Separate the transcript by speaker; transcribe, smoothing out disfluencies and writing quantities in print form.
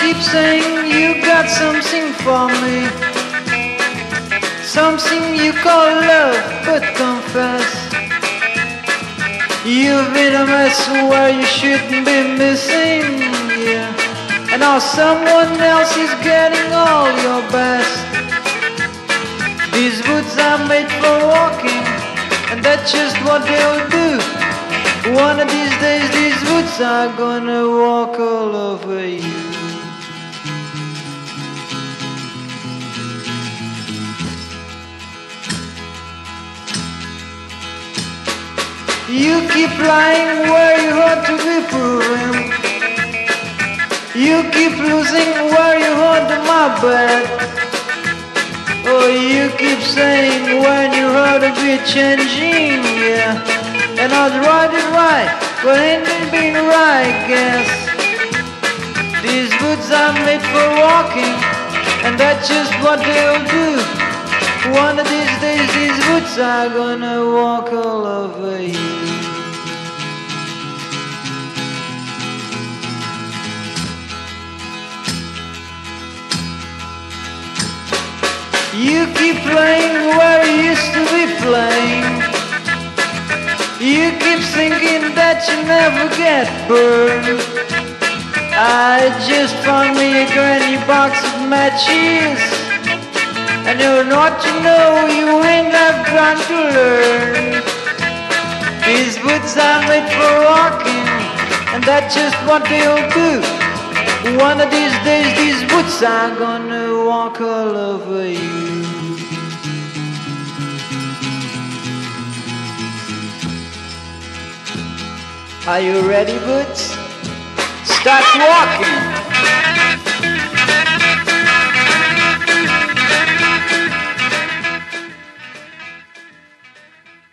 Speaker 1: keep saying you got something for me, something you call love, but confess you've been a mess where you shouldn't be missing, yeah. And now someone else is getting all your best. These boots are made for walking, and that's just what they'll do. One of these days these boots are gonna walk all over you. You keep lying where you ought to be proven. You keep losing where you ought to my bet. Oh, you keep saying when you ought to be changing, yeah. And I was right, but ain't it been right, guess. These boots are made for walking, and that's just what they'll do. One of these days these boots are gonna walk all over you. You keep playing where you used to be playing. You keep thinking that you never get burned. I just found me a granny box of matches, and you know what you know, you ain't have time to learn. These boots are made for walking, and that's just what they'll do. One of these days these boots are gonna walk all over you. Are you ready, boots? Start walking.